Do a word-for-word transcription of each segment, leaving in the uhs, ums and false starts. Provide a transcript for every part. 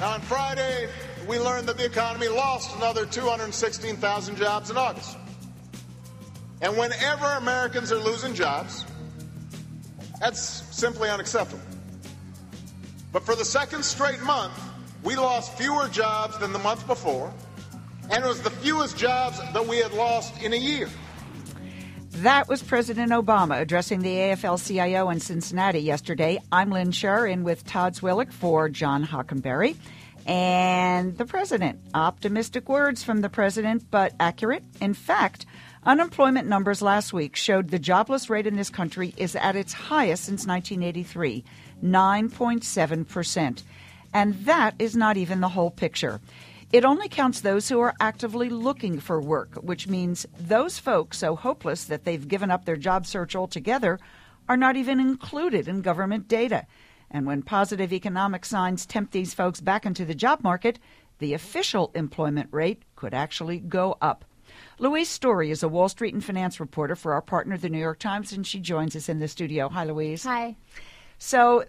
Now, on Friday, we learned that the economy lost another two hundred sixteen thousand jobs in August. And whenever Americans are losing jobs, that's simply unacceptable. But for the second straight month, we lost fewer jobs than the month before, and it was the fewest jobs that we had lost in a year. That was President Obama addressing the A F L C I O in Cincinnati yesterday. I'm Lynn Scherr, in with Todd Zwillich for John Hockenberry. And the president, optimistic words from the president, but accurate. In fact, unemployment numbers last week showed the jobless rate in this country is at its highest since nineteen eighty-three, nine point seven percent. And that is not even the whole picture. It only counts those who are actively looking for work, which means those folks so hopeless that they've given up their job search altogether are not even included in government data. And when positive economic signs tempt these folks back into the job market, the official employment rate could actually go up. Louise Story is a Wall Street and finance reporter for our partner, The New York Times, and she joins us in the studio. Hi, Louise. Hi. So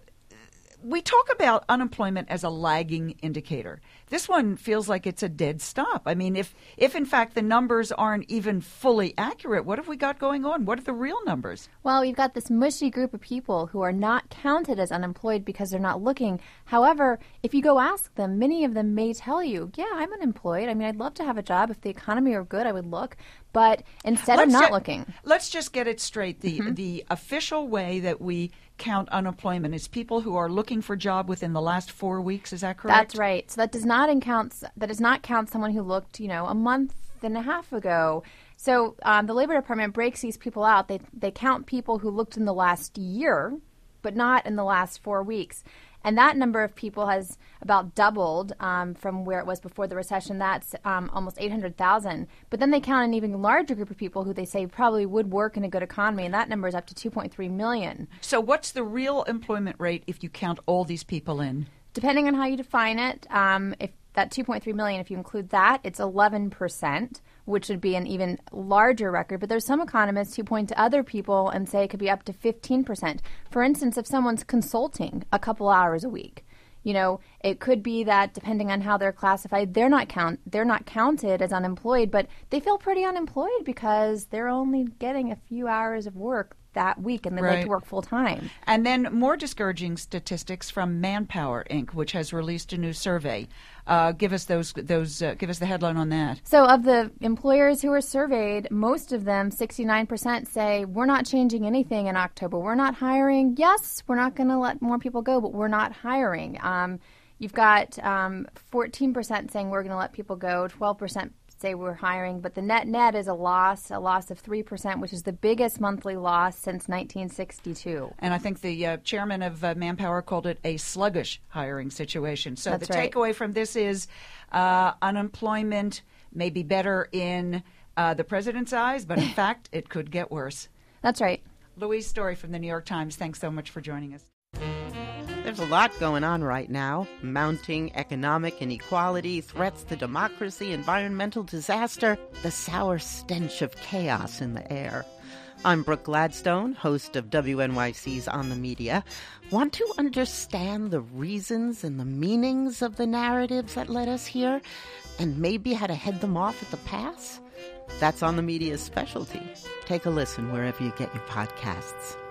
we talk about unemployment as a lagging indicator. This one feels like it's a dead stop. I mean, if, if in fact the numbers aren't even fully accurate, what have we got going on? What are the real numbers? Well, we've got this mushy group of people who are not counted as unemployed because they're not looking. However, if you go ask them, many of them may tell you, yeah, I'm unemployed. I mean, I'd love to have a job. If the economy were good, I would look. But instead, let's I'm not ju- looking. Let's just get it straight. The Mm-hmm. the official way that we count unemployment is people who are looking for a job within the last four weeks. Is that correct? That's right. So that does not count. That does not count someone who looked, you know, a month and a half ago. So um, the Labor Department breaks these people out. They they count people who looked in the last year, but not in the last four weeks. And that number of people has about doubled um, from where it was before the recession. That's um, almost eight hundred thousand. But then they count an even larger group of people who they say probably would work in a good economy, and that number is up to two point three million. So what's the real employment rate if you count all these people in? Depending on how you define it, um, if that two point three million, if you include that, it's eleven percent, which would be an even larger record. But there's some economists who point to other people and say it could be up to fifteen percent. For instance, if someone's consulting a couple hours a week, you know, it could be that depending on how they're classified, they're not count they're not counted as unemployed, but they feel pretty unemployed because they're only getting a few hours of work that week, and they'd Right. like to work full time. And then more discouraging statistics from Manpower, Incorporated, which has released a new survey. Uh, give us those. Those. Uh, give us the headline on that. So of the employers who were surveyed, most of them, sixty-nine percent, say we're not changing anything in October. We're not hiring. Yes, we're not going to let more people go, but we're not hiring. Um, you've got um, fourteen percent saying we're going to let people go, twelve percent say we're hiring, but the net net is a loss, a loss of three percent, which is the biggest monthly loss since nineteen sixty-two. And I think the uh, chairman of uh, Manpower called it a sluggish hiring situation. So That's the right. takeaway from this is uh, unemployment may be better in uh, the president's eyes, but in fact, it could get worse. That's right. Louise Story from the New York Times, thanks so much for joining us. There's a lot going on right now. Mounting economic inequality, threats to democracy, environmental disaster, the sour stench of chaos in the air. I'm Brooke Gladstone, host of W N Y C's On the Media. Want to understand the reasons and the meanings of the narratives that led us here, and maybe how to head them off at the pass? That's On the Media's specialty. Take a listen wherever you get your podcasts.